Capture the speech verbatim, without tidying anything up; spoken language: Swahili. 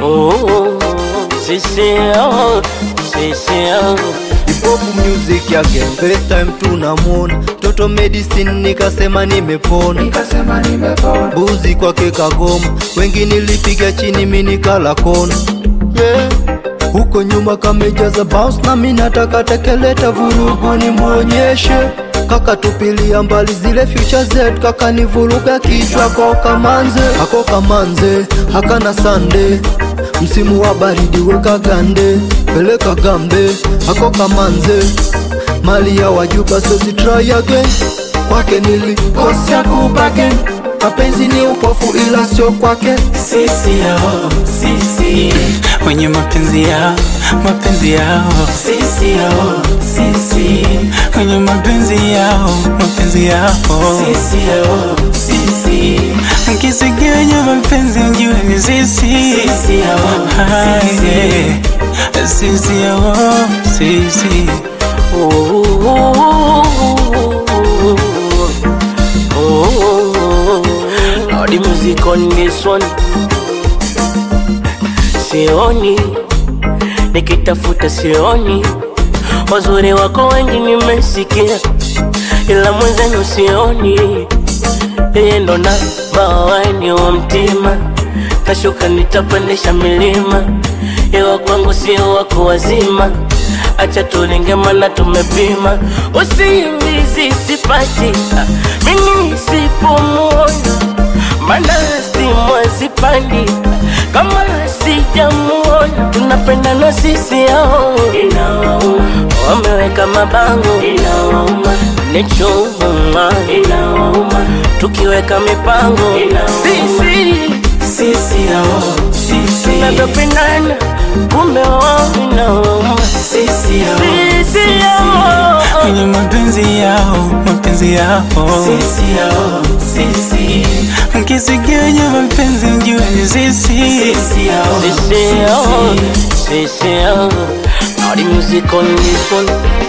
Oh, sisi oh, sisi oh. Hip-hop music yake first time tunamuona Toto medicine nikasema nimepona Nikasema nimepona Buzi kwake kagoma Wengi nilipiga chini mimi nikala kona Yeah Huko nyuma kamejaza bounce na mimi nataka tekeleta vurugu ni muonyeshe Kaka tupilia mbali zile future Z Kaka nivuruga kichwa kwa kamanze Hako kamanze, haka na Sunday Msimu wa baridi weka gande Peleka gambe, hako kamanze Mali ya wajuba so si try again Kwake nilikosea kubagain Mapenzi ni upofu ila sio kwake Sisi yao, sisi wenye mapenzi yao, mapenzi yao. Sisi yao, sisi Wenye mapenzi yao, mapenzi yao. Sisi yao, sisi Mkisiganya mapenzi mjue ni sisi. Sisi yao, sisi Sisi yao, sisi Oh, oh, oh, oh, oh. Now the music on this one. Sioni, nikitafuta sioni. Wazuri wako wengi nimesikia, ila mwenzenu sioni. Yeye ndo namba wani wa mtima, tashuka nitapandisha milima. Ewa kwangu sio wako wazima, acha tulinge mana tumepima. Usingizi sipati, mimi sipomuona, mana stima sipandi kama sijamuona. Tunapendana sisi yao, inawauma. Wameweka mabango, inawauma. Nechuma, inawauma. Tukiweka mipango, inawauma. Sisi, Sisi yao, sisi tunavyopendana kumbe wao inawauma. Sisi yao, Sisi yao, wenye mapenzi yao, mapenzi yao. Sisi yao, sisi Mkisiganya mapenzi mjue ni sisi. Sisi yao, sisi yao, sisi yao. Now the music on this one.